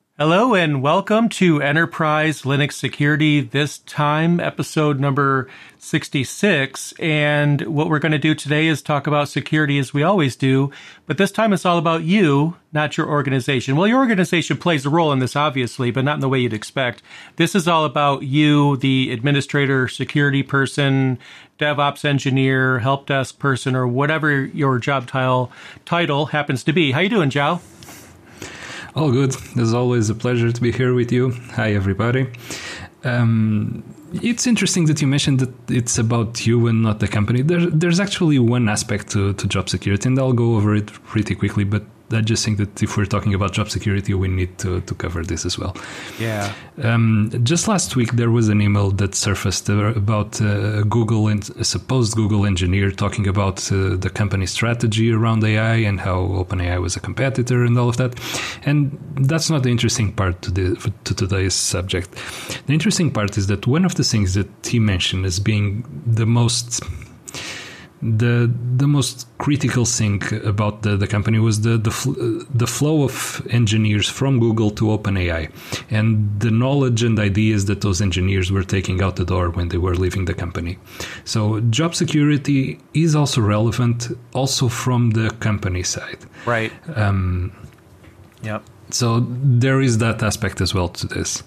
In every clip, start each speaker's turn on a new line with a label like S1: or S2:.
S1: Hello and welcome to Enterprise Linux Security, this time episode number 66. And what we're going to do today is talk about security as we always do, but this time it's all about you, not your organization. Well, your organization plays a role in this, obviously, but not in the way you'd expect. This is all about you, the administrator, security person, DevOps engineer, help desk person, or whatever your job title happens to be. How you doing, Zhao?
S2: All good. It's always a pleasure to be here with you. Hi, everybody. It's interesting that you mentioned that it's about you and not the company. There's actually one aspect to job security, and I'll go over it pretty quickly, but I just think that if we're talking about job security, we need to cover this as well.
S1: Yeah.
S2: Just last week, there was an email that surfaced about Google and a supposed Google engineer talking about the company's strategy around AI and how OpenAI was a competitor and all of that. And that's not the interesting part to today's subject. The interesting part is that one of the things that he mentioned as being the most critical thing about the company was the flow of engineers from Google to OpenAI and the knowledge and ideas that those engineers were taking out the door when they were leaving the company. So job security is also relevant also from the company side.
S1: Right. Yep.
S2: So there is that aspect as well to this.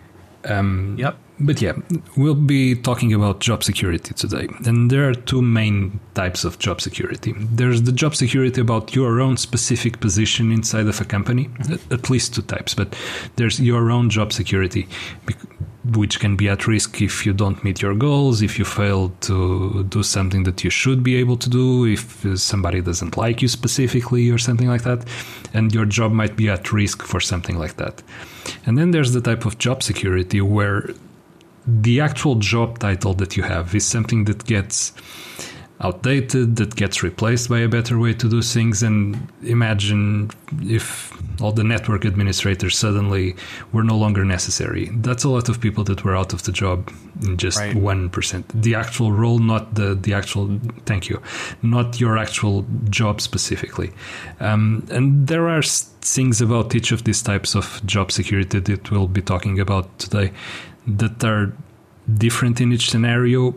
S1: Yep.
S2: But yeah, we'll be talking about job security today. And there are two main types of job security. There's the job security about your own specific position inside of a company, at least two types. But there's your own job security, which can be at risk if you don't meet your goals, if you fail to do something that you should be able to do, if somebody doesn't like you specifically or something like that. And your job might be at risk for something like that. And then there's the type of job security where the actual job title that you have is something that gets outdated, that gets replaced by a better way to do things. And imagine if all the network administrators suddenly were no longer necessary. That's a lot of people that were out of the job in just 1%. The actual role, not the actual, not your actual job specifically. And there are things about each of these types of job security that we'll be talking about today that are different in each scenario.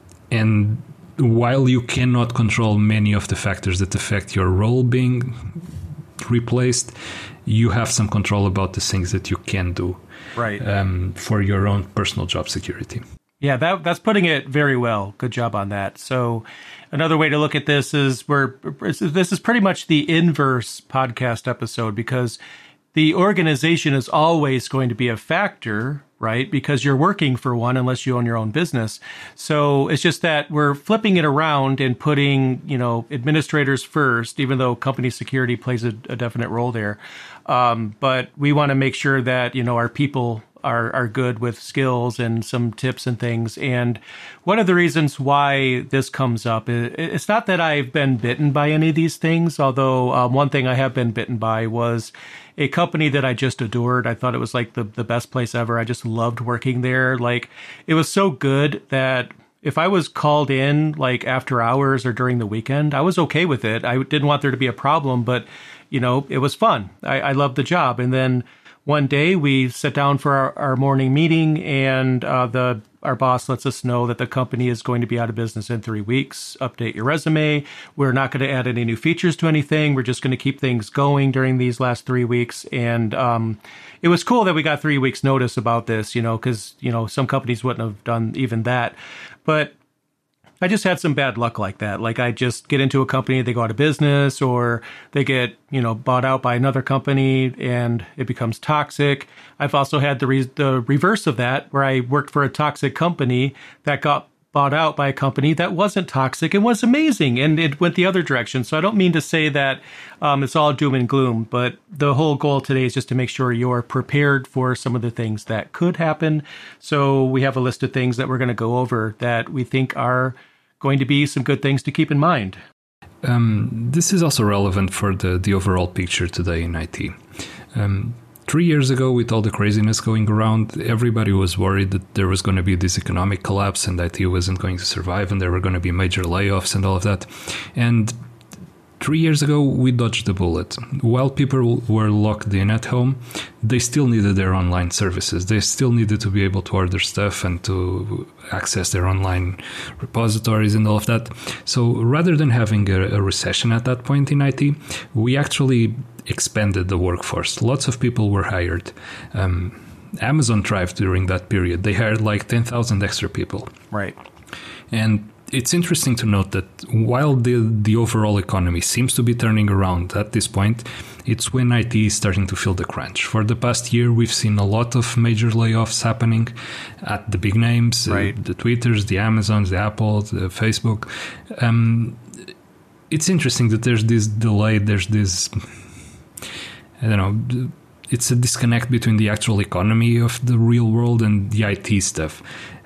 S2: And while you cannot control many of the factors that affect your role being replaced, you have some control about the things that you can do for your own personal job security.
S1: Yeah, that's putting it very well. Good job on that. So another way to look at this is this is pretty much the inverse podcast episode, because the organization is always going to be a factor, right? Because you're working for one unless you own your own business. So it's just that we're flipping it around and putting, administrators first, even though company security plays a definite role there. But we want to make sure that, our people are good with skills and some tips and things. And one of the reasons why this comes up, it's not that I've been bitten by any of these things, although one thing I have been bitten by was a company that I just adored. I thought it was like the best place ever. I just loved working there. Like, it was so good that if I was called in like after hours or during the weekend, I was okay with it. I didn't want there to be a problem, but it was fun. I loved the job. And then one day we sit down for our morning meeting, and our boss lets us know that the company is going to be out of business in 3 weeks. Update your resume. We're not going to add any new features to anything. We're just going to keep things going during these last 3 weeks. And it was cool that we got 3 weeks notice about this, because, some companies wouldn't have done even that. But I just had some bad luck like that. Like, I just get into a company, they go out of business, or they get, bought out by another company and it becomes toxic. I've also had the reverse of that, where I worked for a toxic company that got bought out by a company that wasn't toxic and was amazing, and it went the other direction. So I don't mean to say that it's all doom and gloom, but the whole goal today is just to make sure you're prepared for some of the things that could happen. So we have a list of things that we're going to go over that we think are going to be some good things to keep in mind.
S2: This is also relevant for the overall picture today in IT. 3 years ago, with all the craziness going around, everybody was worried that there was going to be this economic collapse and IT wasn't going to survive and there were going to be major layoffs and all of that. And 3 years ago, we dodged the bullet. While people were locked in at home, they still needed their online services. They still needed to be able to order stuff and to access their online repositories and all of that. So rather than having a recession at that point in IT, we actually expanded the workforce. Lots of people were hired. Amazon thrived during that period. They hired like 10,000 extra people.
S1: Right.
S2: And it's interesting to note that while the overall economy seems to be turning around at this point, it's when IT is starting to feel the crunch. For the past year, we've seen a lot of major layoffs happening at the big names,
S1: right.
S2: The Twitters, the Amazons, the Apple, the Facebook. It's interesting that there's this delay, there's this, I don't know, it's a disconnect between the actual economy of the real world and the IT stuff.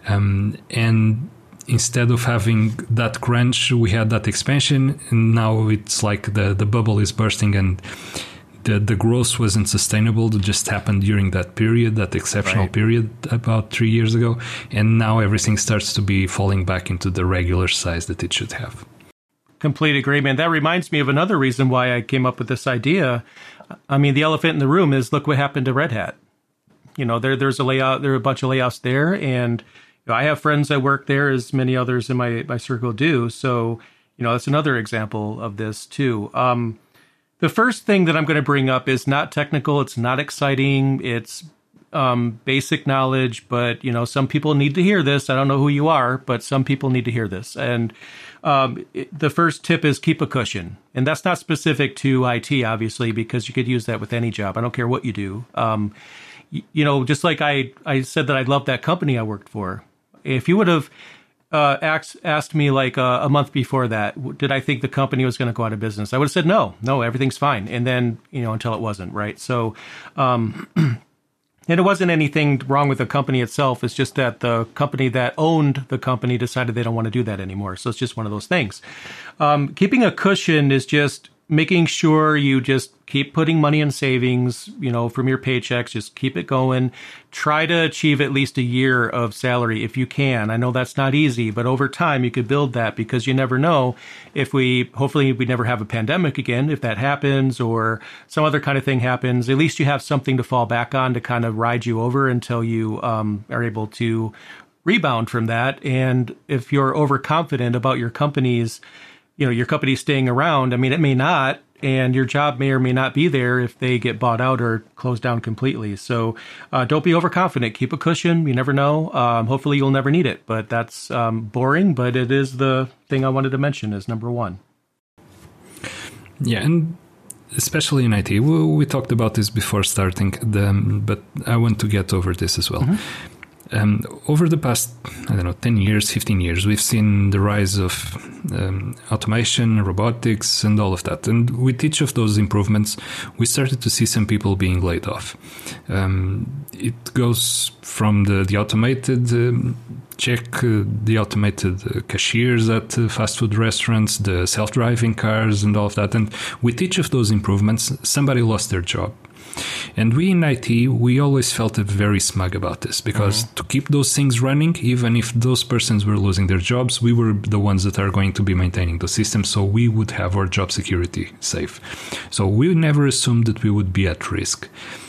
S2: And instead of having that crunch, we had that expansion, and now it's like the bubble is bursting, and the growth wasn't sustainable. It just happened during that period, that exceptional
S1: right.
S2: period about 3 years ago, and now everything starts to be falling back into the regular size that it should have.
S1: Complete agreement. That reminds me of another reason why I came up with this idea. I mean, the elephant in the room is look what happened to Red Hat. You know, there's a layout, there are a bunch of layoffs there, and I have friends that work there, as many others in my circle do. So, that's another example of this too. The first thing that I'm going to bring up is not technical. It's not exciting. It's basic knowledge, but, some people need to hear this. I don't know who you are, but some people need to hear this. And the first tip is keep a cushion. And that's not specific to IT, obviously, because you could use that with any job. I don't care what you do. Just like I said that I loved that company I worked for. If you would have asked me like a month before that, did I think the company was going to go out of business? I would have said, no, everything's fine. And then, until it wasn't, right? So, and it wasn't anything wrong with the company itself. It's just that the company that owned the company decided they don't want to do that anymore. So it's just one of those things. Keeping a cushion is just making sure you just keep putting money in savings, from your paychecks, just keep it going. Try to achieve at least a year of salary if you can. I know that's not easy, but over time you could build that, because you never know if hopefully we never have a pandemic again. If that happens or some other kind of thing happens, at least you have something to fall back on to kind of ride you over until you are able to rebound from that. And if you're overconfident about your company's staying around, I mean, it may not, and your job may or may not be there if they get bought out or closed down completely. So don't be overconfident. Keep a cushion. You never know. Hopefully you'll never need it, but that's boring, but it is the thing I wanted to mention as number one.
S2: Yeah, and especially in IT, we talked about this before starting, but I want to get over this as well. Mm-hmm. Over the past, 10 years, 15 years, we've seen the rise of automation, robotics, and all of that. And with each of those improvements, we started to see some people being laid off. It goes from the automated the automated cashiers at fast food restaurants, the self-driving cars, and all of that. And with each of those improvements, somebody lost their job. And we in IT, we always felt very smug about this, because to keep those things running, even if those persons were losing their jobs, we were the ones that are going to be maintaining the system, so we would have our job security safe. So we never assumed that we would be at risk.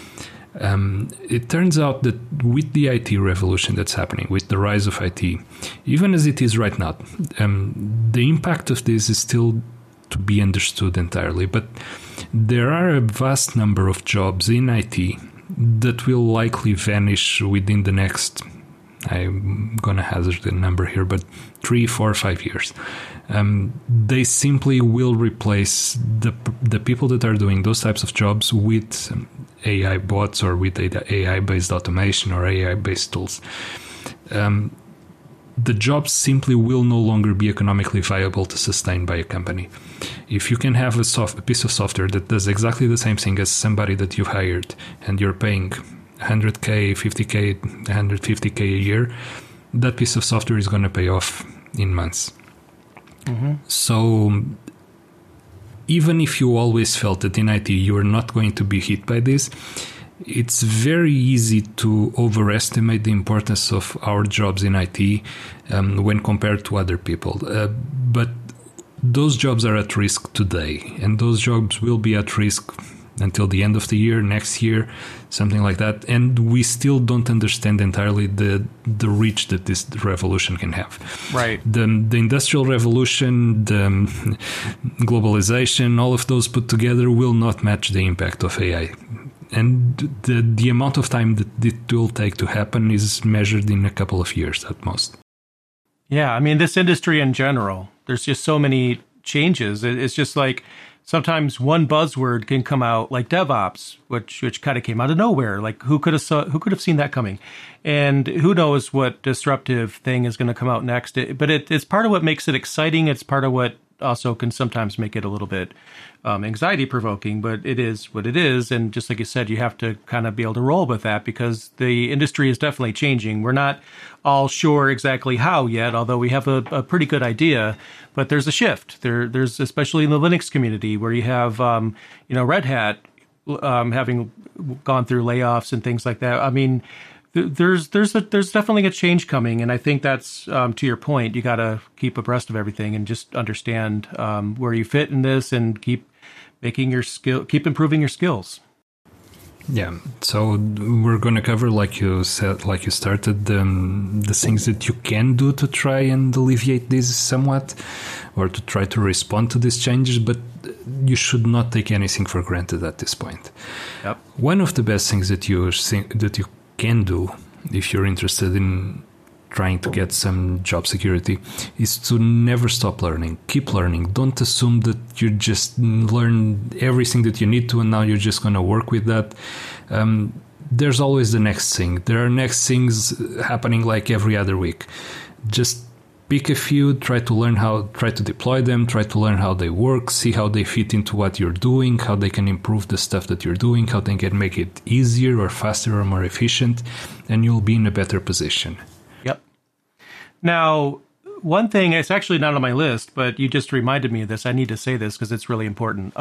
S2: It turns out that with the IT revolution that's happening, with the rise of IT, even as it is right now, the impact of this is still to be understood entirely, but there are a vast number of jobs in IT that will likely vanish within the next, I'm going to hazard a number here, but 3, 4, 5 years. They simply will replace the people that are doing those types of jobs with AI bots or with AI-based automation or AI-based tools. The jobs simply will no longer be economically viable to sustain by a company. If you can have a piece of software that does exactly the same thing as somebody that you hired, and you're paying 100K, 50K, 150K a year, that piece of software is going to pay off in months. Mm-hmm. So even if you always felt that in IT you are not going to be hit by this, it's very easy to overestimate the importance of our jobs in IT when compared to other people. But those jobs are at risk today, and those jobs will be at risk until the end of the year, next year, something like that. And we still don't understand entirely the reach that this revolution can have.
S1: Right.
S2: The Industrial Revolution, the globalization, all of those put together will not match the impact of AI. And the amount of time that it will take to happen is measured in a couple of years at most.
S1: Yeah, I mean, this industry in general, there's just so many changes. It's just like sometimes one buzzword can come out, like DevOps, which kind of came out of nowhere. Like who could have seen that coming? And who knows what disruptive thing is going to come out next? But it's part of what makes it exciting. It's part of what also can sometimes make it a little bit anxiety provoking, but it is what it is. And just like you said, you have to kind of be able to roll with that because the industry is definitely changing. We're not all sure exactly how yet, although we have a pretty good idea, but there's a shift. There's especially in the Linux community where you have, Red Hat having gone through layoffs and things like that. I mean, there's definitely a change coming, and I think that's to your point. You got to keep abreast of everything and just understand where you fit in this, and keep improving your skills.
S2: Yeah. So we're going to cover, like you said, like you started, the things that you can do to try and alleviate this somewhat, or to try to respond to these changes. But you should not take anything for granted at this point.
S1: Yep.
S2: One of the best things that you can do if you're interested in trying to get some job security is to never stop learning. Keep learning. Don't assume that you just learn everything that you need to and now you're just going to work with that. There's always the next thing. There are next things happening like every other week. Just pick a few, try to deploy them, try to learn how they work, see how they fit into what you're doing, how they can improve the stuff that you're doing, how they can make it easier or faster or more efficient, and you'll be in a better position.
S1: Yep. Now, one thing, it's actually not on my list, but you just reminded me of this. I need to say this because it's really important.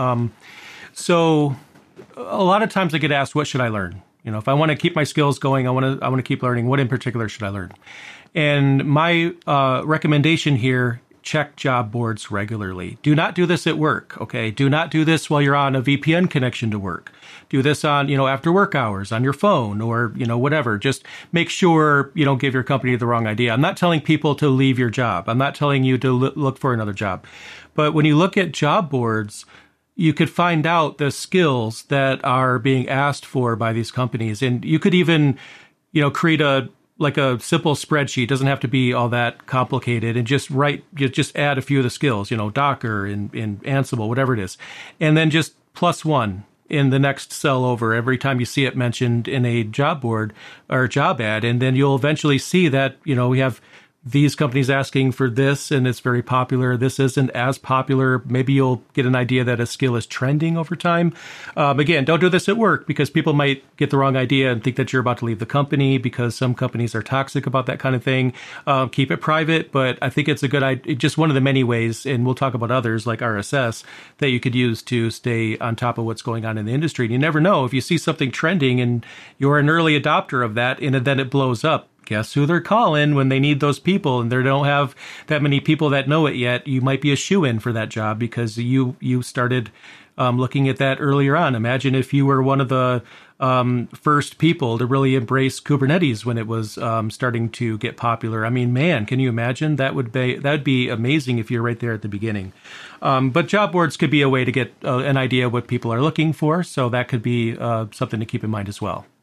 S1: So a lot of times I get asked, what should I learn? If I want to keep my skills going, I want to keep learning. What in particular should I learn? And my recommendation here, check job boards regularly. Do not do this at work, okay? Do not do this while you're on a VPN connection to work. Do this on, after work hours on your phone or, whatever. Just make sure you don't give your company the wrong idea. I'm not telling people to leave your job. I'm not telling you to look for another job. But when you look at job boards, you could find out the skills that are being asked for by these companies. And you could even, create a simple spreadsheet. It doesn't have to be all that complicated, and just add a few of the skills, Docker and Ansible, whatever it is. And then just +1 in the next cell over every time you see it mentioned in a job board or job ad. And then you'll eventually see that, we have these companies asking for this, and it's very popular. This isn't as popular. Maybe you'll get an idea that a skill is trending over time. Again, don't do this at work because people might get the wrong idea and think that you're about to leave the company because some companies are toxic about that kind of thing. Keep it private, but I think it's a good idea. Just one of the many ways, and we'll talk about others like RSS, that you could use to stay on top of what's going on in the industry. And you never know if you see something trending and you're an early adopter of that, and then it blows up. Guess who they're calling when they need those people, and they don't have that many people that know it yet. You might be a shoo-in for that job because you started looking at that earlier on. Imagine if you were one of the first people to really embrace Kubernetes when it was starting to get popular. I mean, man, can you imagine? That'd be amazing if you're right there at the beginning. But job boards could be a way to get an idea of what people are looking for, so that could be something to keep in mind as well.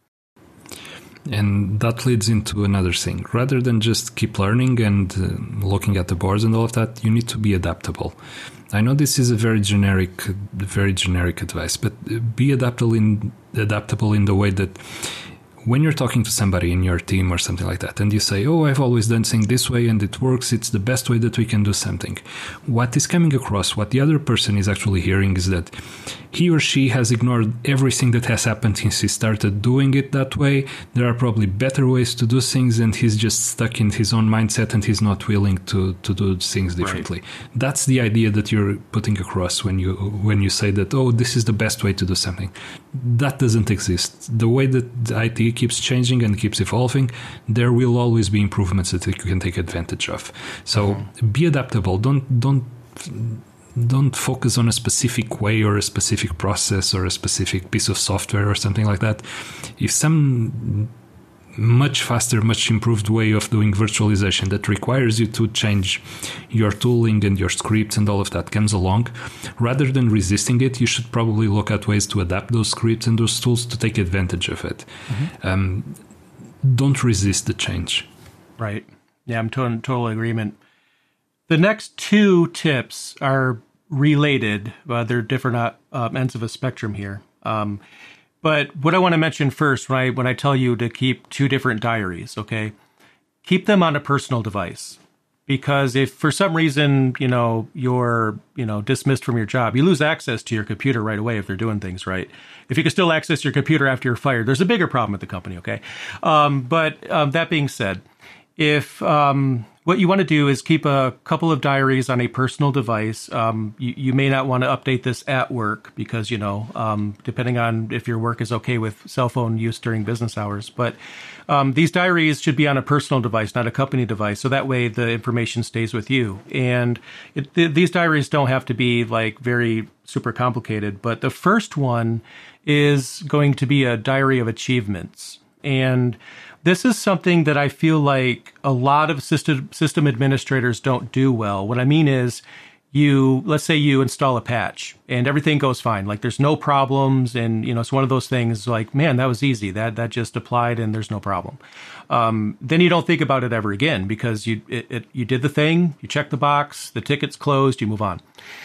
S2: And that leads into another thing. Rather than just keep learning and looking at the boards and all of that, you need to be adaptable. I know this is a very generic advice, but be adaptable in the way that when you're talking to somebody in your team or something like that, and you say, I've always done things this way and it works, it's the best way that we can do something. What is coming across, what the other person is actually hearing is that he or she has ignored everything that has happened since he started doing it that way. There are probably better ways to do things, and he's just stuck in his own mindset and he's not willing to do things differently. Right. That's the idea that you're putting across when you say that, this is the best way to do something. That doesn't exist. The way that IT keeps changing and keeps evolving, there will always be improvements that you can take advantage of. So be adaptable. Don't don't focus on a specific way or a specific process or a specific piece of software or something like that. If some much faster, much improved way of doing virtualization that requires you to change your tooling and your scripts and all of that comes along, rather than resisting it, you should probably look at ways to adapt those scripts and those tools to take advantage of it. Don't resist the change.
S1: Right. Yeah, I'm in total agreement. The next two tips are related. They're different ends of a spectrum here. But what I want to mention first, right, when I tell you to keep two different diaries, okay, keep them on a personal device. Because if for some reason, you're, dismissed from your job, you lose access to your computer right away if they're doing things right. If you can still access your computer after you're fired, there's a bigger problem with the company, okay? But that being said, if what you want to do is keep a couple of diaries on a personal device. You may not want to update this at work because, depending on if your work is okay with cell phone use during business hours. But these diaries should be on a personal device, not a company device. So that way the information stays with you. And these diaries don't have to be like very super complicated. But the first one is going to be a diary of achievements. And this is something that I feel like a lot of system administrators don't do well. What I mean is let's say you install a patch and everything goes fine. Like there's no problems. And, it's one of those things like, man, that was easy. That just applied and there's no problem. Then you don't think about it ever again because you did the thing, you check the box, the ticket's closed, you move on.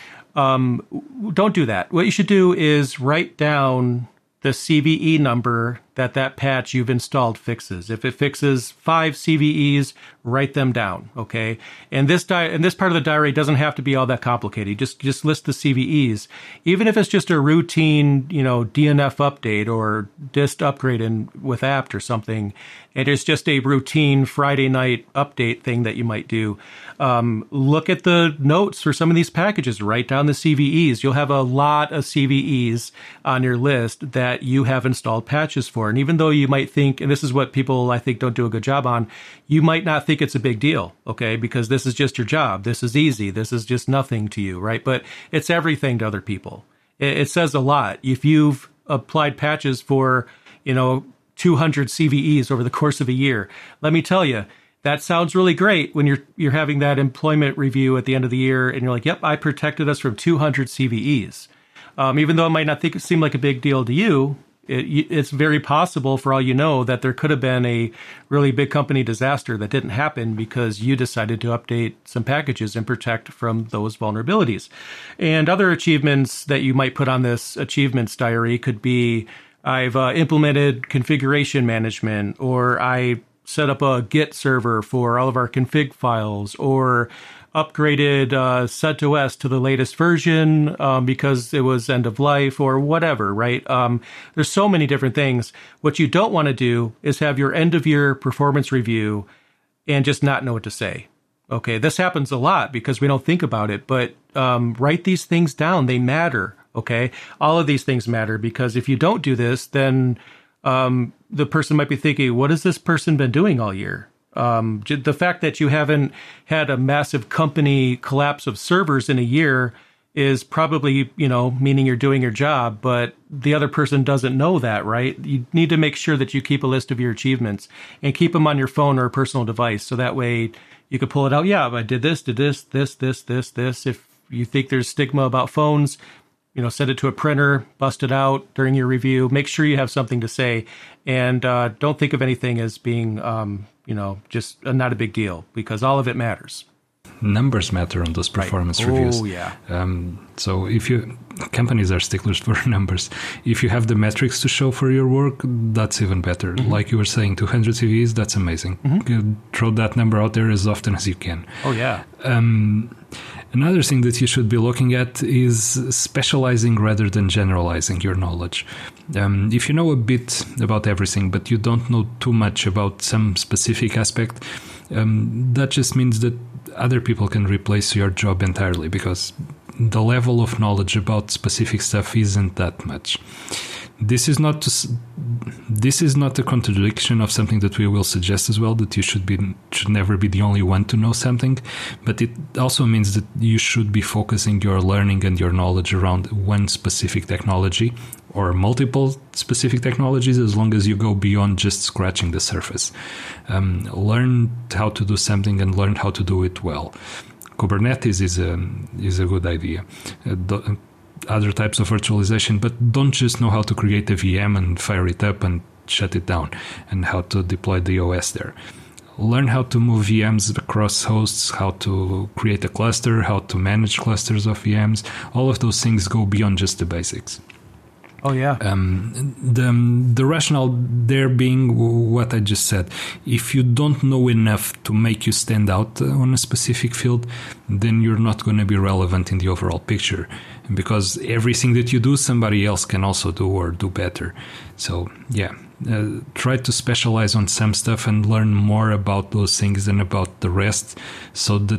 S1: Don't do that. What you should do is write down the CVE number that patch you've installed fixes. If it fixes 5 CVEs, write them down, okay? And this part of the diary doesn't have to be all that complicated. Just list the CVEs. Even if it's just a routine, DNF update or dist upgrade with apt or something, and it's just a routine Friday night update thing that you might do. Look at the notes for some of these packages. Write down the CVEs. You'll have a lot of CVEs on your list that you have installed patches for. And even though you might think, and this is what people I think don't do a good job on, you might not think it's a big deal, okay? Because this is just your job. This is easy. This is just nothing to you, right? But it's everything to other people. It says a lot. If you've applied patches for, 200 CVEs over the course of a year, let me tell you, that sounds really great when you're having that employment review at the end of the year and you're like, yep, I protected us from 200 CVEs. Even though it might not seem like a big deal to you, it's very possible, for all you know, that there could have been a really big company disaster that didn't happen because you decided to update some packages and protect from those vulnerabilities. And other achievements that you might put on this achievements diary could be, I've implemented configuration management, or I set up a Git server for all of our config files, or upgraded CentOS to the latest version because it was end of life or whatever, right? There's so many different things. What you don't want to do is have your end of year performance review and just not know what to say. Okay, this happens a lot because we don't think about it, but write these things down. They matter, okay? All of these things matter because if you don't do this, then the person might be thinking, what has this person been doing all year? The fact that you haven't had a massive company collapse of servers in a year is probably, meaning you're doing your job, but the other person doesn't know that, right? You need to make sure that you keep a list of your achievements and keep them on your phone or a personal device. So that way you can pull it out. Yeah, I did this. If you think there's stigma about phones, send it to a printer, bust it out during your review. Make sure you have something to say, and don't think of anything as being, just not a big deal, because all of it matters.
S2: Numbers matter on those performance reviews.
S1: Oh, yeah.
S2: So companies are sticklers for numbers. If you have the metrics to show for your work, that's even better. Mm-hmm. Like you were saying, 200 CVEs, that's amazing. Mm-hmm. Throw that number out there as often as you can.
S1: Oh, yeah.
S2: Another thing that you should be looking at is specializing rather than generalizing your knowledge. If you know a bit about everything, but you don't know too much about some specific aspect, that just means that other people can replace your job entirely because the level of knowledge about specific stuff isn't that much. This is not a contradiction of something that we will suggest as well, that you should never be the only one to know something, but it also means that you should be focusing your learning and your knowledge around one specific technology or multiple specific technologies, as long as you go beyond just scratching the surface. Learn how to do something and learn how to do it well. Kubernetes is a good idea. Other types of virtualization, but don't just know how to create a VM and fire it up and shut it down, and how to deploy the OS there. Learn how to move VMs across hosts, how to create a cluster, how to manage clusters of VMs. All of those things go beyond just the basics.
S1: Oh, yeah.
S2: The rationale there being what I just said. If you don't know enough to make you stand out on a specific field, then you're not going to be relevant in the overall picture. Because everything that you do, somebody else can also do or do better. So, yeah, try to specialize on some stuff and learn more about those things than about the rest, so that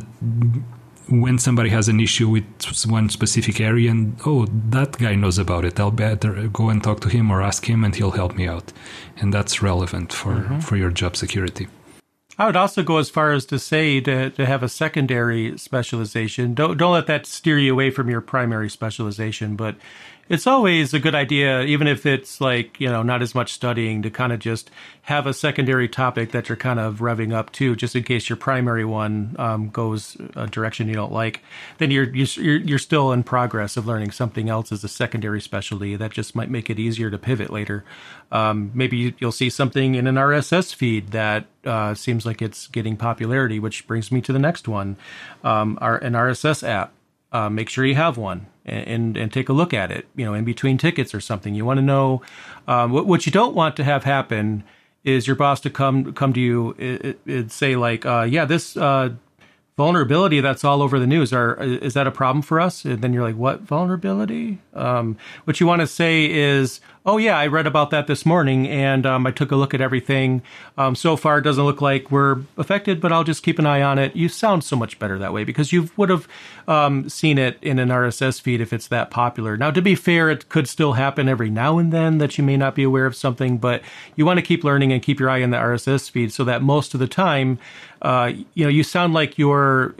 S2: when somebody has an issue with one specific area and, that guy knows about it, I'll better go and talk to him or ask him and he'll help me out. And that's relevant for your job security.
S1: I would also go as far as to say to have a secondary specialization. Don't let that steer you away from your primary specialization, but it's always a good idea, even if it's like, not as much studying, to kind of just have a secondary topic that you're kind of revving up to, just in case your primary one goes a direction you don't like. Then you're still in progress of learning something else as a secondary specialty. That just might make it easier to pivot later. Maybe you'll see something in an RSS feed that seems like it's getting popularity, which brings me to the next one, an RSS app. Make sure you have one and take a look at it, in between tickets or something. You want to know what you don't want to have happen is your boss to come to you and say like, this vulnerability that's all over the news, is that a problem for us? And then you're like, what vulnerability? What you want to say is, oh yeah, I read about that this morning and I took a look at everything. So far it doesn't look like we're affected, but I'll just keep an eye on it. You sound so much better that way because you would have seen it in an RSS feed if it's that popular. Now, to be fair, it could still happen every now and then that you may not be aware of something, but you want to keep learning and keep your eye on the RSS feed so that most of the time, you sound like you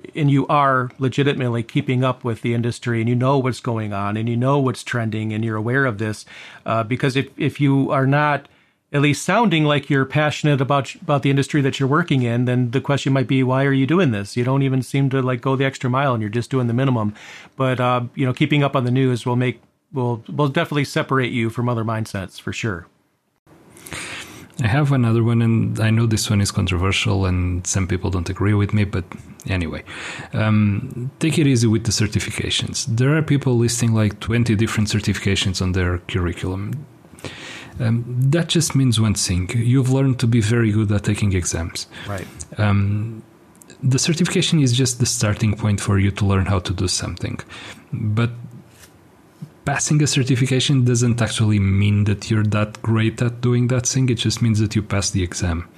S1: are legitimately keeping up with the industry and you know what's going on and you know what's trending and you're aware of this. Because if you are not at least sounding like you're passionate about the industry that you're working in, then the question might be, why are you doing this? You don't even seem to like go the extra mile and you're just doing the minimum. But, keeping up on the news will definitely separate you from other mindsets for sure.
S2: I have another one, and I know this one is controversial and some people don't agree with me, but anyway, take it easy with the certifications. There are people listing like 20 different certifications on their curriculum. That just means one thing. You've learned to be very good at taking exams.
S1: Right.
S2: The certification is just the starting point for you to learn how to do something. But passing a certification doesn't actually mean that you're that great at doing that thing. It just means that you passed the exam.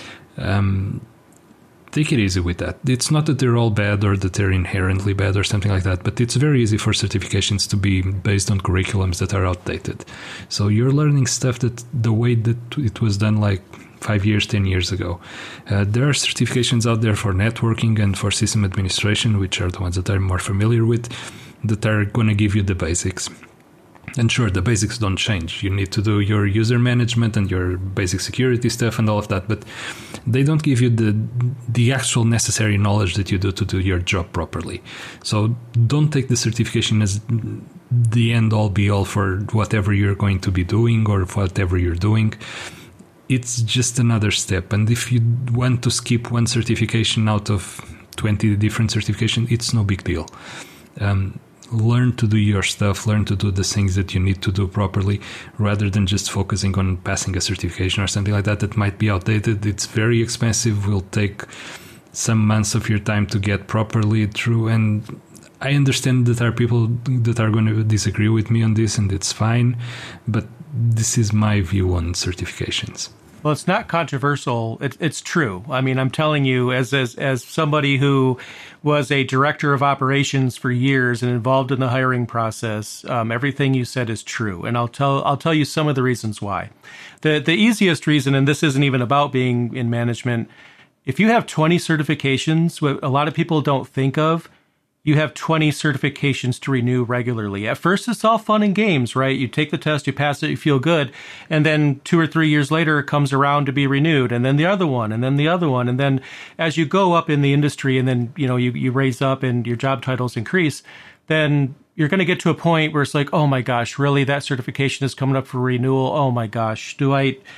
S2: Take it easy with that. It's not that they're all bad or that they're inherently bad or something like that, but it's very easy for certifications to be based on curriculums that are outdated. So you're learning stuff that the way that it was done like 5 years, 10 years ago. There are certifications out there for networking and for system administration, which are the ones that I'm more familiar with, that are going to give you the basics. And sure, the basics don't change. You need to do your user management and your basic security stuff and all of that, but they don't give you the actual necessary knowledge that you do to do your job properly. So don't take the certification as the end-all be-all for whatever you're going to be doing or whatever you're doing. It's just another step. And if you want to skip one certification out of 20 different certifications, it's no big deal. Learn to do your stuff, learn to do the things that you need to do properly, rather than just focusing on passing a certification or something like that that might be outdated. It's very expensive, will take some months of your time to get properly through, and I understand that there are people that are going to disagree with me on this, and it's fine, but this is my view on certifications.
S1: Well, it's not controversial. It's true. I mean, I'm telling you, as somebody who was a director of operations for years and involved in the hiring process, everything you said is true. And I'll tell you some of the reasons why. The easiest reason, and this isn't even about being in management, if you have 20 certifications, what a lot of people don't think of, you have 20 certifications to renew regularly. At first, it's all fun and games, right? You take the test, you pass it, you feel good. And then 2 or 3 years later, it comes around to be renewed. And then the other one, and then the other one. And then as you go up in the industry and then, you raise up and your job titles increase, then you're going to get to a point where it's like, oh my gosh, really? That certification is coming up for renewal. Oh my gosh, do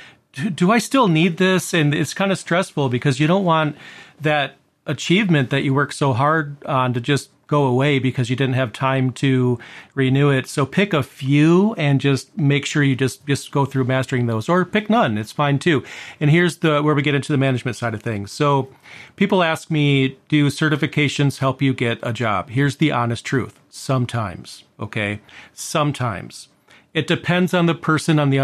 S1: I still need this? And it's kind of stressful because you don't want that achievement that you work so hard on to just go away because you didn't have time to renew it. So pick a few and just make sure you just go through mastering those, or pick none. It's fine too. And here's where we get into the management side of things. So people ask me, do certifications help you get a job? Here's the honest truth. Sometimes, okay? Sometimes. It depends on the person at the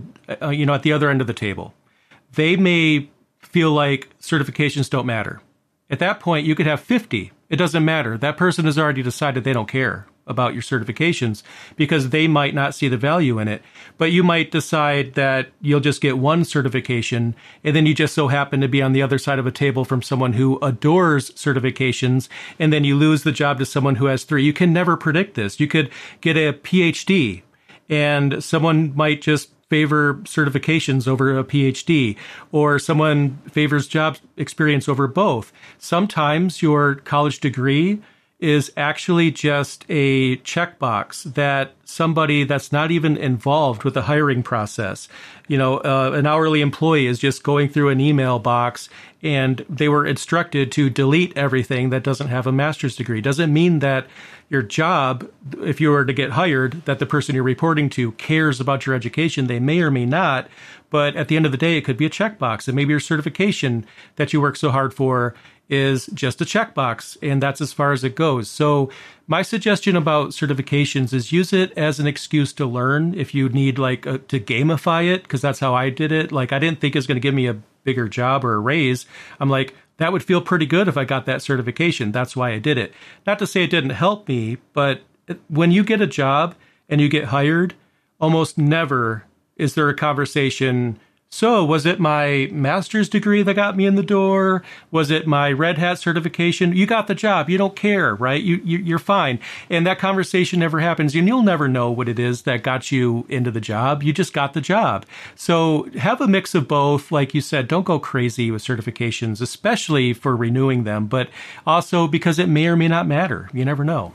S1: other end of the table. They may feel like certifications don't matter. At that point, you could have 50. It doesn't matter. That person has already decided they don't care about your certifications because they might not see the value in it. But you might decide that you'll just get one certification, and then you just so happen to be on the other side of a table from someone who adores certifications, and then you lose the job to someone who has 3. You can never predict this. You could get a PhD, and someone might just favor certifications over a PhD, or someone favors job experience over both. Sometimes your college degree is actually just a checkbox that somebody that's not even involved with the hiring process, an hourly employee is just going through an email box and they were instructed to delete everything that doesn't have a master's degree. Doesn't mean that your job, if you were to get hired, that the person you're reporting to cares about your education. They may or may not, but at the end of the day, it could be a checkbox. And maybe your certification that you work so hard for is just a checkbox, and that's as far as it goes. So my suggestion about certifications is use it as an excuse to learn if you need to gamify it, because that's how I did it. Like, I didn't think it was going to give me a bigger job or a raise. I'm like, that would feel pretty good if I got that certification. That's why I did it. Not to say it didn't help me, but when you get a job and you get hired, almost never is there a conversation. So was it my master's degree that got me in the door? Was it my Red Hat certification? You got the job. You don't care, right? You're fine. And that conversation never happens. And you'll never know what it is that got you into the job. You just got the job. So have a mix of both. Like you said, don't go crazy with certifications, especially for renewing them, but also because it may or may not matter. You never know.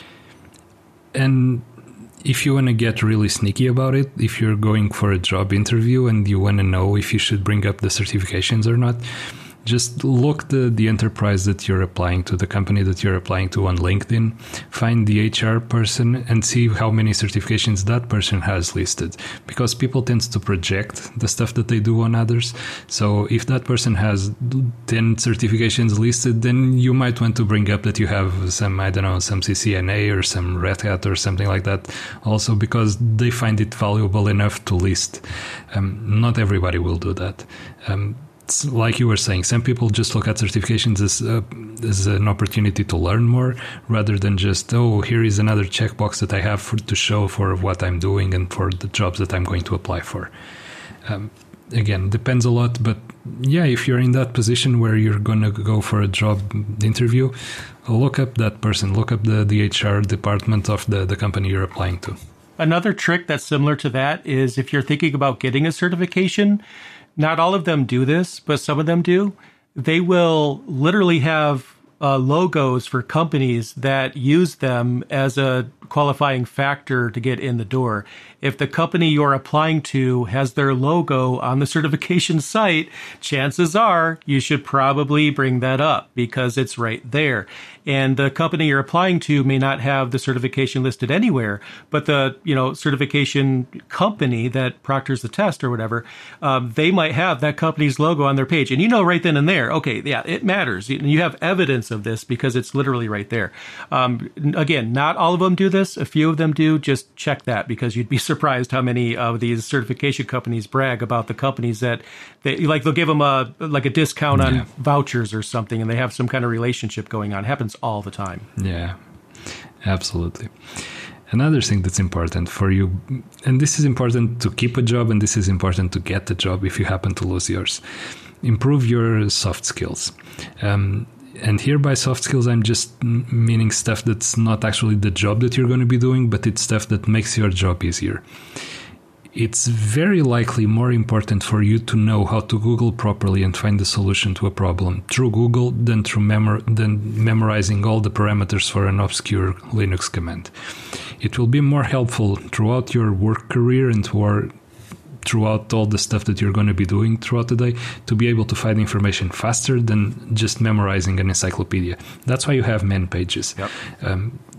S2: And if you want to get really sneaky about it, if you're going for a job interview and you want to know if you should bring up the certifications or not, just look the enterprise that you're applying to, the company that you're applying to on LinkedIn, find the HR person and see how many certifications that person has listed. Because people tend to project the stuff that they do on others. So if that person has 10 certifications listed, then you might want to bring up that you have some CCNA or some Red Hat or something like that also, because they find it valuable enough to list. Not everybody will do that. Like you were saying, some people just look at certifications as an opportunity to learn more rather than just, here is another checkbox that I have to show for what I'm doing and for the jobs that I'm going to apply for. Again, depends a lot, but yeah, if you're in that position where you're going to go for a job interview, look up that person, look up the HR department of the company you're applying to.
S1: Another trick that's similar to that is if you're thinking about getting a certification, not all of them do this, but some of them do. They will literally have logos for companies that use them as a qualifying factor to get in the door. If the company you're applying to has their logo on the certification site, chances are you should probably bring that up because it's right there. And the company you're applying to may not have the certification listed anywhere, but the certification company that proctors the test or whatever, they might have that company's logo on their page. And right then and there, okay, yeah, it matters. You have evidence of this because it's literally right there. Again, not all of them do this. A few of them do. Just check that, because you'd be surprised how many of these certification companies brag about the companies that they'll give them a discount on vouchers or something, and they have some kind of relationship going on. It happens all the time.
S2: Yeah, absolutely. Another thing that's important for you, and this is important to keep a job, and this is important to get a job if you happen to lose yours, improve your soft skills. And here by soft skills, I'm just meaning stuff that's not actually the job that you're going to be doing, but it's stuff that makes your job easier. It's very likely more important for you to know how to Google properly and find the solution to a problem through Google than memorizing all the parameters for an obscure Linux command. It will be more helpful throughout your work career and throughout all the stuff that you're going to be doing throughout the day to be able to find information faster than just memorizing an encyclopedia. That's why you have man pages.
S1: Yep.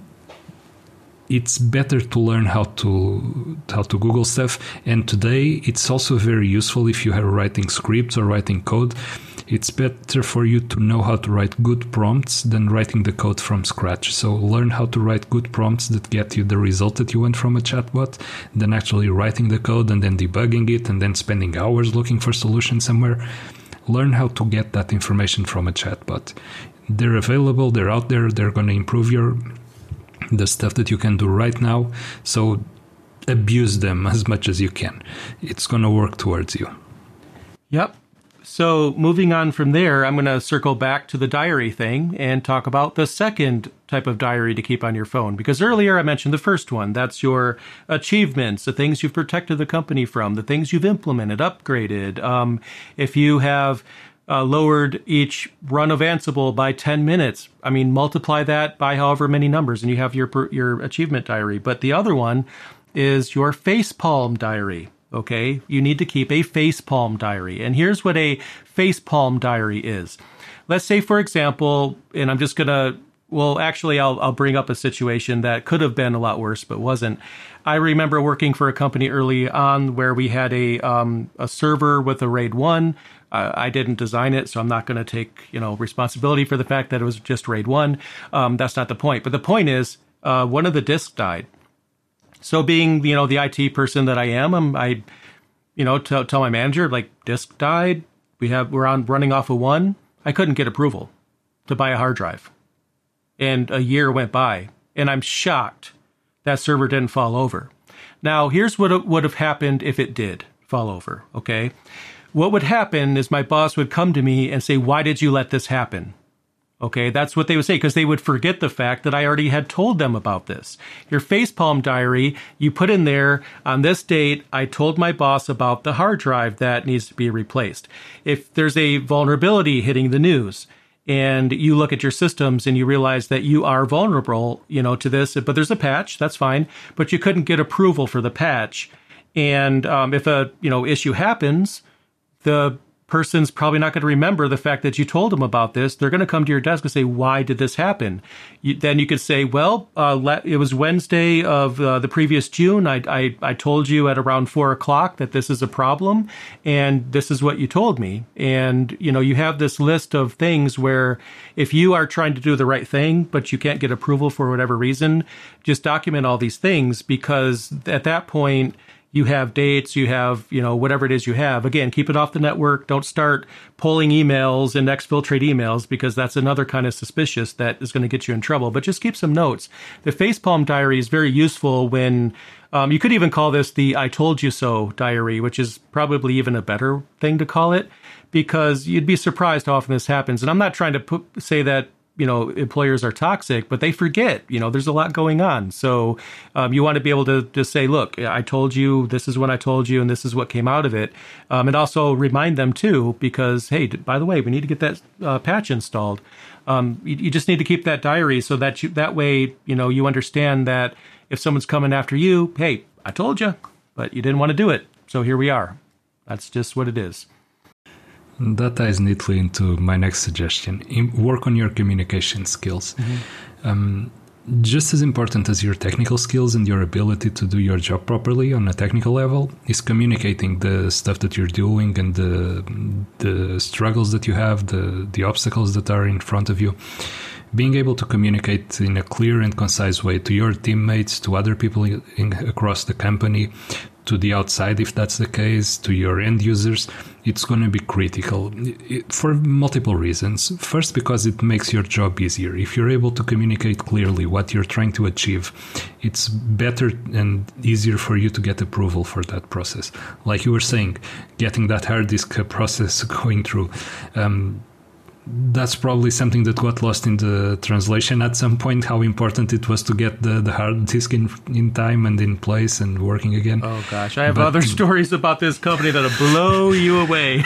S2: It's better to learn how to Google stuff. And today, it's also very useful if you are writing scripts or writing code. It's better for you to know how to write good prompts than writing the code from scratch. So learn how to write good prompts that get you the result that you want from a chatbot than actually writing the code and then debugging it and then spending hours looking for solutions somewhere. Learn how to get that information from a chatbot. They're available. They're out there. They're going to improve the stuff that you can do right now. So abuse them as much as you can. It's going to work towards you.
S1: Yep. So moving on from there, I'm going to circle back to the diary thing and talk about the second type of diary to keep on your phone. Because earlier I mentioned the first one. That's your achievements, the things you've protected the company from, the things you've implemented, upgraded. If you have lowered each run of Ansible by 10 minutes. I mean, multiply that by however many numbers, and you have your achievement diary. But the other one is your facepalm diary. Okay, you need to keep a facepalm diary. And here's what a facepalm diary is. Let's say, for example, and I'm just going to, I'll bring up a situation that could have been a lot worse, but wasn't. I remember working for a company early on where we had a server with a RAID 1. I didn't design it, so I'm not going to take responsibility for the fact that it was just RAID 1. That's not the point. But the point is, one of the disks died. So being the IT person that I am, I tell my manager, disk died. We're running off of 1. I couldn't get approval to buy a hard drive, and a year went by, and I'm shocked that server didn't fall over. Now here's what would have happened if it did fall over. Okay. What would happen is my boss would come to me and say, "Why did you let this happen?" Okay, that's what they would say, because they would forget the fact that I already had told them about this. Your facepalm diary, you put in there, on this date, I told my boss about the hard drive that needs to be replaced. If there's a vulnerability hitting the news, and you look at your systems and you realize that you are vulnerable, to this, but there's a patch, that's fine, but you couldn't get approval for the patch. And if a, issue happens, the person's probably not going to remember the fact that you told them about this. They're going to come to your desk and say, "Why did this happen?" Then you could say, "Well, it was Wednesday of the previous June. I told you at around 4:00 that this is a problem, and this is what you told me." And, you have this list of things where if you are trying to do the right thing, but you can't get approval for whatever reason, just document all these things, because at that point, you have dates, you have, whatever it is you have. Again, keep it off the network. Don't start pulling emails and exfiltrate emails, because that's another kind of suspicious that is going to get you in trouble. But just keep some notes. The facepalm diary is very useful when, you could even call this the I told you so diary, which is probably even a better thing to call it, because you'd be surprised how often this happens. And I'm not trying to say that employers are toxic, but they forget, there's a lot going on. So you want to be able to just say, "Look, I told you, this is when I told you, and this is what came out of it." And also remind them too, because, hey, by the way, we need to get that patch installed. You just need to keep that diary so that that way, you understand that if someone's coming after you, hey, I told you, but you didn't want to do it. So here we are. That's just what it is.
S2: That ties neatly into my next suggestion. Work on your communication skills. Mm-hmm. just as important as your technical skills and your ability to do your job properly on a technical level is communicating the stuff that you're doing and the struggles that you have, the obstacles that are in front of you. Being able to communicate in a clear and concise way to your teammates, to other people across the company, to the outside, if that's the case, to your end users, it's going to be critical for multiple reasons. First, because it makes your job easier. If you're able to communicate clearly what you're trying to achieve, it's better and easier for you to get approval for that process. Like you were saying, getting that hard disk process going through. That's probably something that got lost in the translation at some point, how important it was to get the hard disk in time and in place and working again.
S1: Oh, gosh. I have other stories about this company that'll blow you away.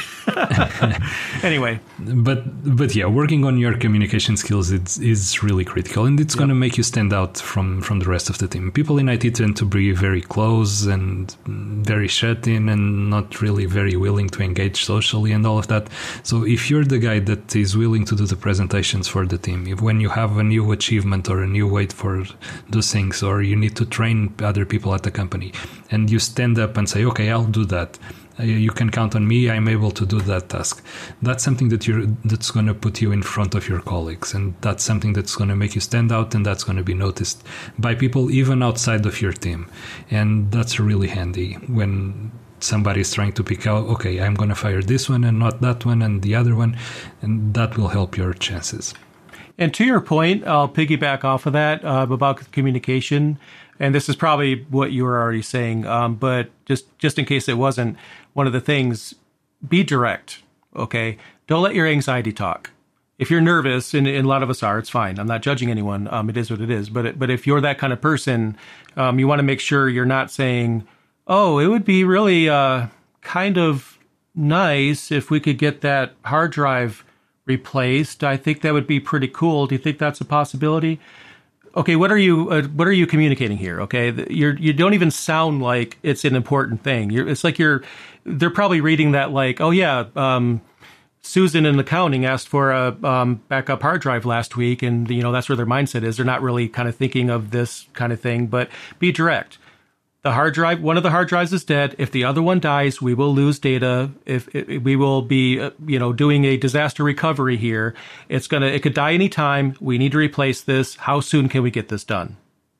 S1: Anyway.
S2: But yeah, working on your communication skills is really critical, and it's going to make you stand out from the rest of the team. People in IT tend to be very close and very shut in and not really very willing to engage socially and all of that. So if you're the guy that is willing to do the presentations for the team, when you have a new achievement or a new way for those things, or you need to train other people at the company, and you stand up and say, okay, I'll do that. You can count on me. I'm able to do that task. That's something that's going to put you in front of your colleagues, and that's something that's going to make you stand out, and that's going to be noticed by people even outside of your team. And that's really handy when somebody is trying to pick out, okay, I'm going to fire this one and not that one and the other one, and that will help your chances.
S1: And to your point, I'll piggyback off of that about communication. And this is probably what you were already saying, but just in case it wasn't, one of the things, be direct, okay? Don't let your anxiety talk. If you're nervous, and a lot of us are, it's fine. I'm not judging anyone. It is what it is. But if you're that kind of person, you want to make sure you're not saying, oh, it would be really kind of nice if we could get that hard drive replaced. I think that would be pretty cool. Do you think that's a possibility? Okay, what are you communicating here? Okay, you don't even sound like it's an important thing. They're probably reading that like, oh yeah, Susan in accounting asked for a backup hard drive last week, and that's where their mindset is. They're not really kind of thinking of this kind of thing. But be direct. The hard drive, one of the hard drives is dead. If the other one dies, we will lose data. We will be, doing a disaster recovery here. It could die anytime. We need to replace this. How soon can we get this done?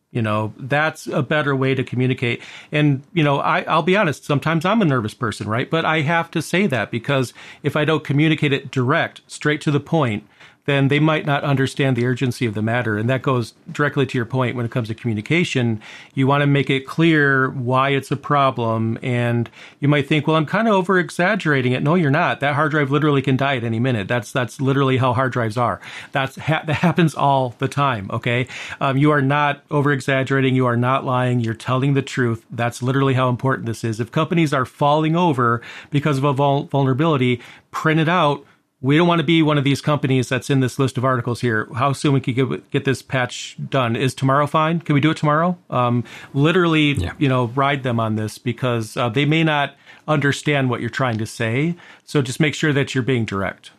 S1: That's a better way to communicate. And, I'll be honest, sometimes I'm a nervous person, right? But I have to say that because if I don't communicate it direct, straight to the point, then they might not understand the urgency of the matter. And that goes directly to your point when it comes to communication. You want to make it clear why it's a problem. And you might think, well, I'm kind of over exaggerating it. No, you're not. That hard drive literally can die at any minute. That's literally how hard drives are. That happens all the time. Okay. You are not over exaggerating. You are not lying. You're telling the truth. That's literally how important this is. If companies are falling over because of a vulnerability, print it out. We don't want to be one of these companies that's in this list of articles here. How soon we can get this patch done? Is tomorrow fine? Can we do it tomorrow? Literally, ride them on this because they may not understand what you're trying to say. So just make sure that you're being direct.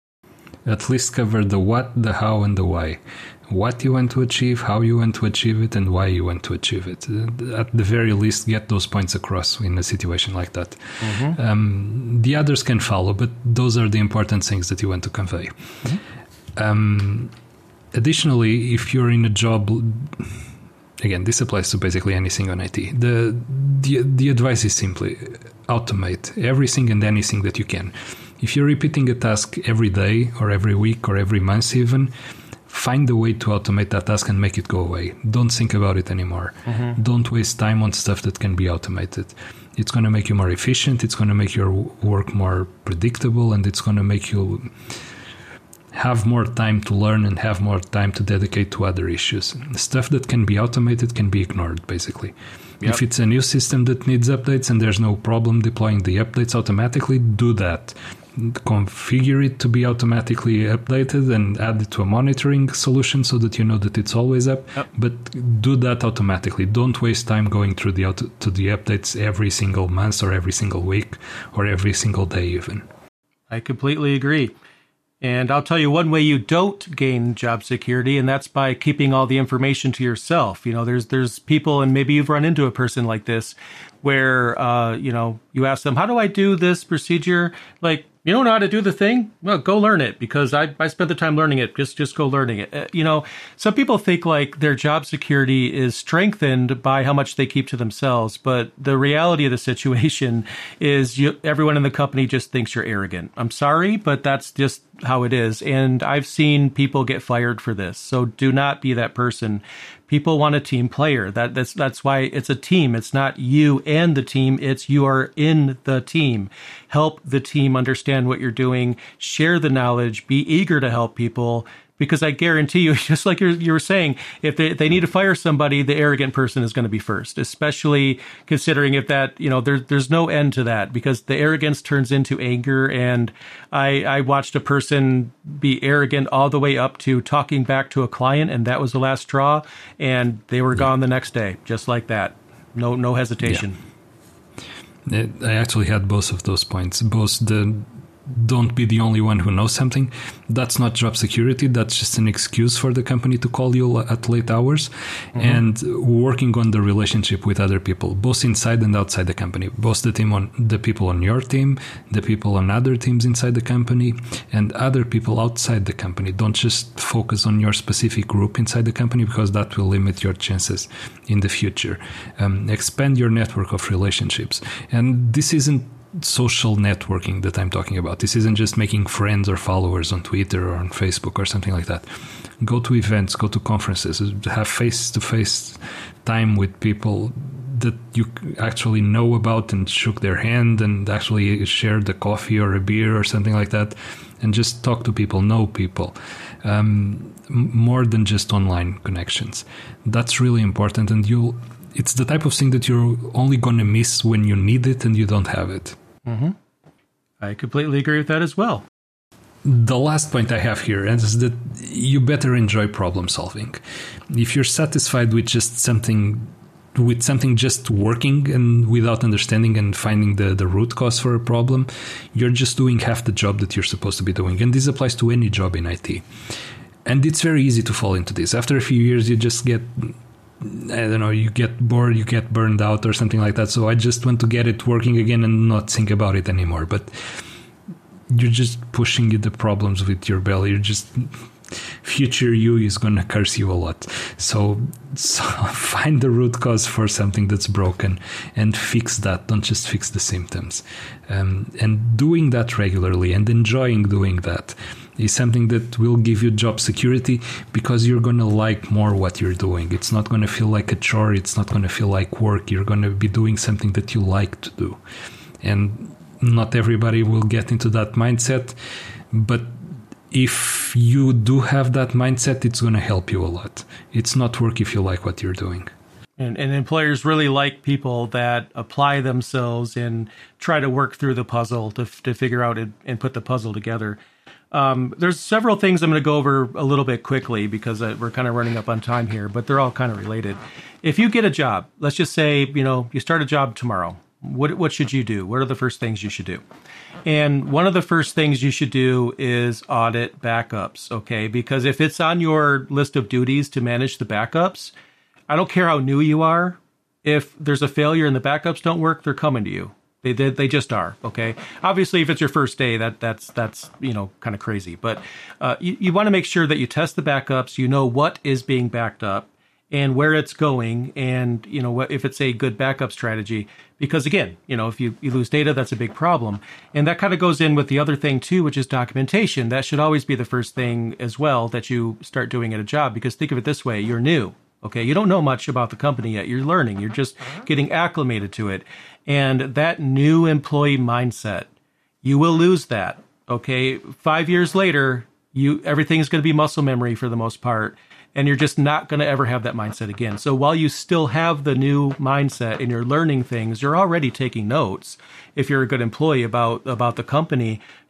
S2: At least cover the what, the how, and the why. What you want to achieve, how you want to achieve it, and why you want to achieve it. At the very least, get those points across in a situation like that. Mm-hmm. The others can follow, but those are the important things that you want to convey. Mm-hmm. Additionally, if you're in a job, again, this applies to basically anything on IT. The advice is simply automate everything and anything that you can. If you're repeating a task every day or every week or every month even, find a way to automate that task and make it go away. Don't think about it anymore. Mm-hmm. Don't waste time on stuff that can be automated. It's going to make you more efficient. It's going to make your work more predictable, and it's going to make you have more time to learn and have more time to dedicate to other issues. Stuff that can be automated can be ignored, basically. Yep. If it's a new system that needs updates and there's no problem deploying the updates automatically, do that. Configure it to be automatically updated and add it to a monitoring solution so that you know that it's always up. Yep. But do that automatically. Don't waste time going through the updates every single month or every single week or every single day even.
S1: I completely agree. And I'll tell you one way you don't gain job security, and that's by keeping all the information to yourself. There's people, and maybe you've run into a person like this, where you ask them, "How do I do this procedure?" Like, you don't know how to do the thing? Well, go learn it, because I spent the time learning it. Just go learning it. Some people think like their job security is strengthened by how much they keep to themselves. But the reality of the situation is everyone in the company just thinks you're arrogant. I'm sorry, but that's just how it is. And I've seen people get fired for this. So do not be that person. People want a team player. That's why it's a team. It's not you and the team. It's you are in the team. Help the team understand what you're doing. Share the knowledge. Be eager to help people. Because I guarantee you, just like you were saying, if they need to fire somebody, the arrogant person is going to be first, especially considering if that, there's no end to that, because the arrogance turns into anger. And I watched a person be arrogant all the way up to talking back to a client, and that was the last straw, and they were gone the next day, just like that. No hesitation.
S2: Yeah. I actually had both of those points, both the don't be the only one who knows something. That's not job security. That's just an excuse for the company to call you at late hours. Mm-hmm. And working on the relationship with other people, both inside and outside the company, both the people on your team, the people on other teams inside the company, and other people outside the company. Don't just focus on your specific group inside the company, because that will limit your chances in the future. Expand your network of relationships. And this isn't social networking that I'm talking about. This isn't just making friends or followers on Twitter or on Facebook or something like that. Go to events, go to conferences, have face-to-face time with people that you actually know about and shook their hand and actually shared a coffee or a beer or something like that, and just talk to people, know people, more than just online connections. That's really important, and it's the type of thing that you're only going to miss when you need it and you don't have it.
S1: Mm-hmm. I completely agree with that as well.
S2: The last point I have here is that you better enjoy problem solving. If you're satisfied with something just working and without understanding and finding the root cause for a problem, you're just doing half the job that you're supposed to be doing. And this applies to any job in IT. And it's very easy to fall into this. After a few years, you just get, you get bored, you get burned out or something like that. So I just want to get it working again and not think about it anymore. But you're just pushing the problems with your belly. Future you is going to curse you a lot. So find the root cause for something that's broken and fix that. Don't just fix the symptoms. And doing that regularly and enjoying doing that is something that will give you job security, because you're going to like more what you're doing. It's not going to feel like a chore. It's not going to feel like work. You're going to be doing something that you like to do. And not everybody will get into that mindset, but if you do have that mindset, it's going to help you a lot. It's not work if you like what you're doing.
S1: And employers really like people that apply themselves and try to work through the puzzle to figure out and put the puzzle together. There's several things I'm going to go over a little bit quickly, because we're kind of running up on time here, but they're all kind of related. If you get a job, let's just say, you start a job tomorrow. What should you do? What are the first things you should do? And one of the first things you should do is audit backups, okay? Because if it's on your list of duties to manage the backups, I don't care how new you are. If there's a failure and the backups don't work, they're coming to you. They just are, okay? Obviously, if it's your first day, that's kind of crazy. But you want to make sure that you test the backups, you know what is being backed up and where it's going, and if it's a good backup strategy. Because again, if you lose data, that's a big problem. And that kind of goes in with the other thing too, which is documentation. That should always be the first thing as well that you start doing at a job. Because think of it this way, you're new. Okay, you don't know much about the company yet. You're learning. You're just getting acclimated to it. And that new employee mindset, you will lose that. Okay, 5 years later, everything's going to be muscle memory for the most part. And you're just not going to ever have that mindset again. So while you still have the new mindset and you're learning things, you're already taking notes. If you're a good employee about the company,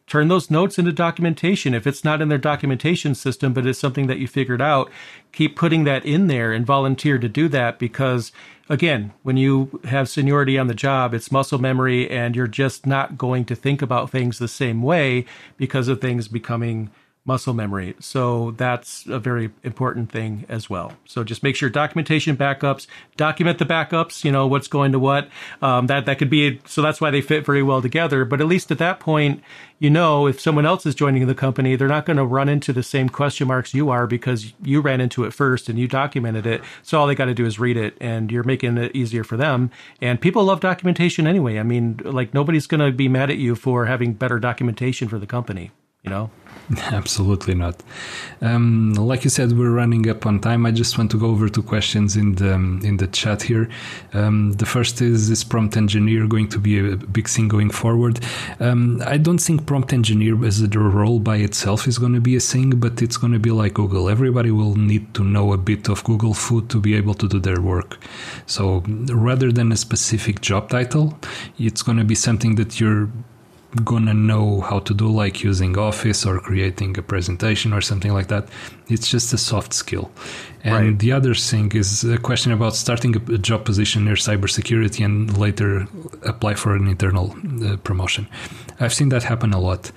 S1: turn those notes into documentation. If it's not in their documentation system, but it's something that you figured out, keep putting that in there and volunteer to do that, because again, when you have seniority on the job, it's muscle memory, and you're just not going to think about things the same way because of things becoming muscle memory. So that's a very important thing as well. So just make sure documentation, backups, document the backups, what's going to what. That could be, so that's why they fit very well together. But at least at that point, if someone else is joining the company, they're not going to run into the same question marks you are because you ran into it first and you documented it. So all they got to do is read it, and you're making it easier for them. And people love documentation anyway. I mean, like, nobody's going to be mad at you for having better documentation for the company,
S2: Absolutely not. Like you said, we're running up on time. I just want to go over two questions in the chat here. The first is prompt engineer going to be a big thing going forward? I don't think prompt engineer as a role by itself is going to be a thing, but it's going to be like Google. Everybody will need to know a bit of Google food to be able to do their work. So rather than a specific job title, it's going to be something that you're gonna know how to do, like using Office or creating a presentation or something like that. It's just a soft skill. And
S1: right.
S2: The other thing is a question about starting a job position near cybersecurity and later apply for an internal promotion. I've seen that happen a lot.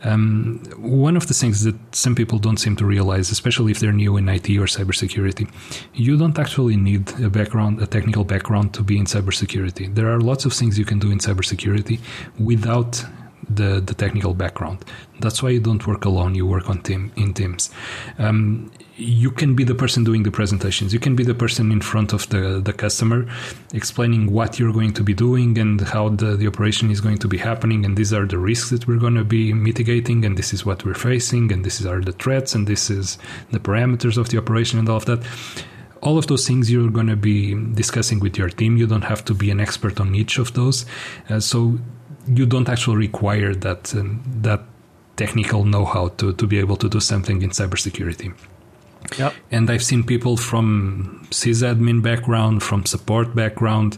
S2: One of the things that some people don't seem to realize, especially if they're new in IT or cybersecurity, you don't actually need a technical background to be in cybersecurity. There are lots of things you can do in cybersecurity without the technical background. That's why you don't work alone, you work in teams. You can be the person doing the presentations. You can be the person in front of the customer explaining what you're going to be doing and how the operation is going to be happening, and these are the risks that we're going to be mitigating, and this is what we're facing, and these are the threats, and this is the parameters of the operation and all of that. All of those things you're going to be discussing with your team. You don't have to be an expert on each of those. So you don't actually require that technical know-how to be able to do something in cybersecurity.
S1: Yep.
S2: And I've seen people from sysadmin background, from support background,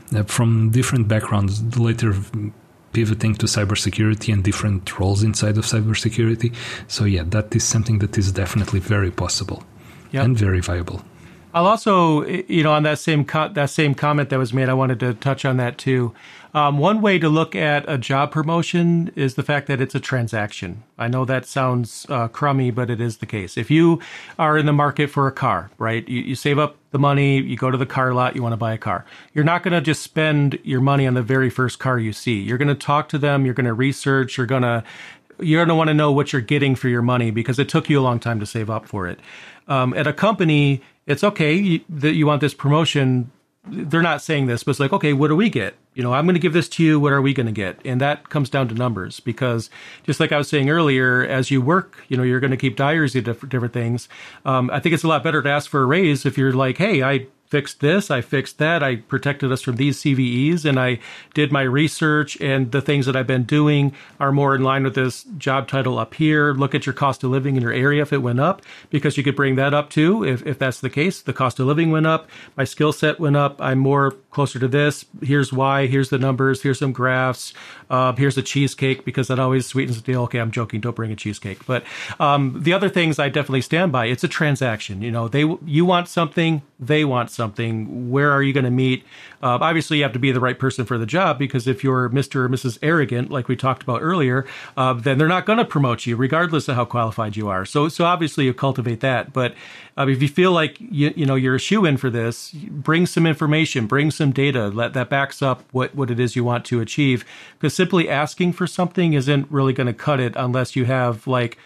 S2: from different backgrounds later pivoting to cybersecurity and different roles inside of cybersecurity. So yeah, that is something that is definitely very possible. Yep. And very viable.
S1: I'll also, on that same comment that was made, I wanted to touch on that too. One way to look at a job promotion is the fact that it's a transaction. I know that sounds crummy, but it is the case. If you are in the market for a car, right, you save up the money, you go to the car lot, you want to buy a car. You're not going to just spend your money on the very first car you see. You're going to talk to them, you're going to research, you're going to want to know what you're getting for your money because it took you a long time to save up for it. At a company, it's okay that you want this promotion. They're not saying this, but it's like, okay, what do we get? I'm going to give this to you. What are we going to get? And that comes down to numbers, because just like I was saying earlier, as you work, you're going to keep diaries of different things. I think it's a lot better to ask for a raise if you're like, hey, I fixed this, I fixed that, I protected us from these CVEs, and I did my research, and the things that I've been doing are more in line with this job title up here. Look at your cost of living in your area if it went up, because you could bring that up too if that's the case. The cost of living went up, my skill set went up, I'm more closer to this. Here's why, here's the numbers, here's some graphs, here's a cheesecake, because that always sweetens the deal. Okay, I'm joking, don't bring a cheesecake. But the other things I definitely stand by. It's a transaction. You want something, they want something. Where are you going to meet? Obviously, you have to be the right person for the job, because if you're Mr. or Mrs. Arrogant, like we talked about earlier, then they're not going to promote you, regardless of how qualified you are. So obviously, you cultivate that. But if you feel like you're a shoo-in for this, bring some information, bring some data that backs up what it is you want to achieve. Because simply asking for something isn't really going to cut it unless you have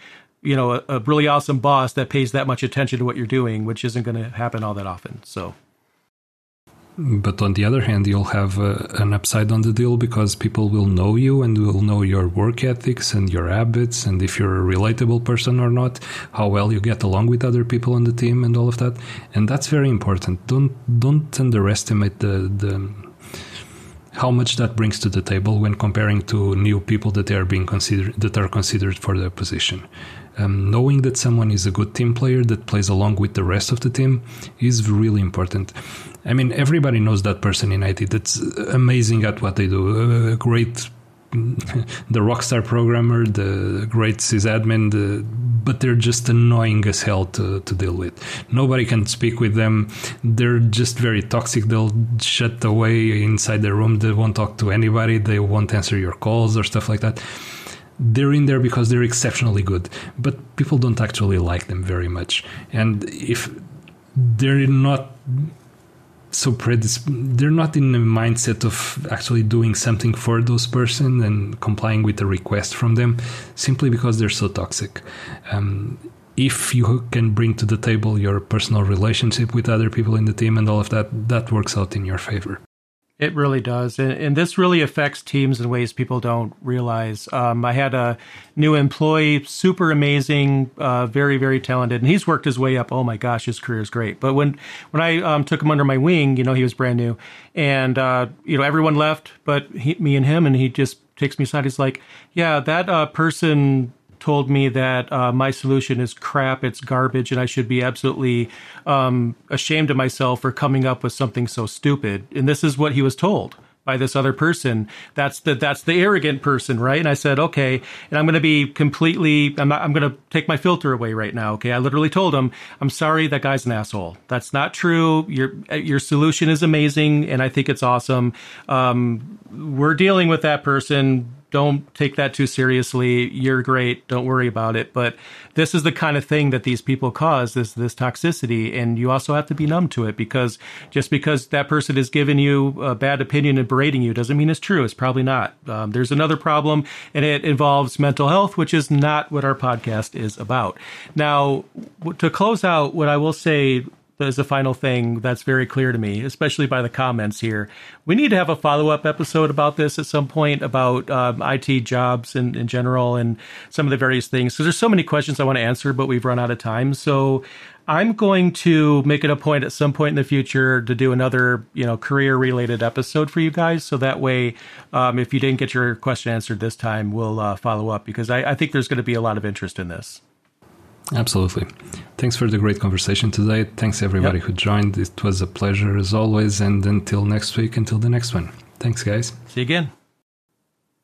S1: a really awesome boss that pays that much attention to what you're doing, which isn't going to happen all that often. So.
S2: But on the other hand, you'll have an upside on the deal, because people will know you and will know your work ethics and your habits, and if you're a relatable person or not, how well you get along with other people on the team and all of that. And that's very important. Don't underestimate the how much that brings to the table when comparing to new people that are considered for the position. Knowing that someone is a good team player that plays along with the rest of the team is really important. I mean, everybody knows that person in IT that's amazing at what they do, a great the rockstar programmer, the great sysadmin, but they're just annoying as hell to deal with. Nobody can speak with them. They're just very toxic. They'll shut away inside their room. They won't talk to anybody. They won't answer your calls or stuff like that. They're in there because they're exceptionally good, but people don't actually like them very much. And if they're not they're not in the mindset of actually doing something for those person and complying with a request from them, simply because they're so toxic. If you can bring to the table your personal relationship with other people in the team and all of that, that works out in your favor.
S1: It really does. And this really affects teams in ways people don't realize. I had a new employee, super amazing, very, very talented, and he's worked his way up. Oh my gosh, his career is great. But when I took him under my wing, he was brand new, and everyone left but me and him, and he just takes me aside. He's like, yeah, that person told me that my solution is crap, it's garbage, and I should be absolutely ashamed of myself for coming up with something so stupid. And this is what he was told by this other person. That's the arrogant person, right? And I said, okay, and I'm going to be completely, I'm going to take my filter away right now. Okay, I literally told him, I'm sorry, that guy's an asshole. That's not true. Your solution is amazing, and I think it's awesome. We're dealing with that person. Don't take that too seriously. You're great. Don't worry about it. But this is the kind of thing that these people cause, this toxicity. And you also have to be numb to it, because just because that person is giving you a bad opinion and berating you doesn't mean it's true. It's probably not. There's another problem, and it involves mental health, which is not what our podcast is about. Now, to close out, what I will say is a final thing that's very clear to me, especially by the comments here. We need to have a follow-up episode about this at some point, about IT jobs in general and some of the various things. So there's so many questions I want to answer, but we've run out of time. So I'm going to make it a point at some point in the future to do another, career-related episode for you guys. So that way, if you didn't get your question answered this time, we'll follow up, because I think there's going to be a lot of interest in this.
S2: Absolutely. Thanks for the great conversation today. Thanks everybody who joined. It was a pleasure as always. And until next week, until the next one. Thanks, guys.
S1: See you again.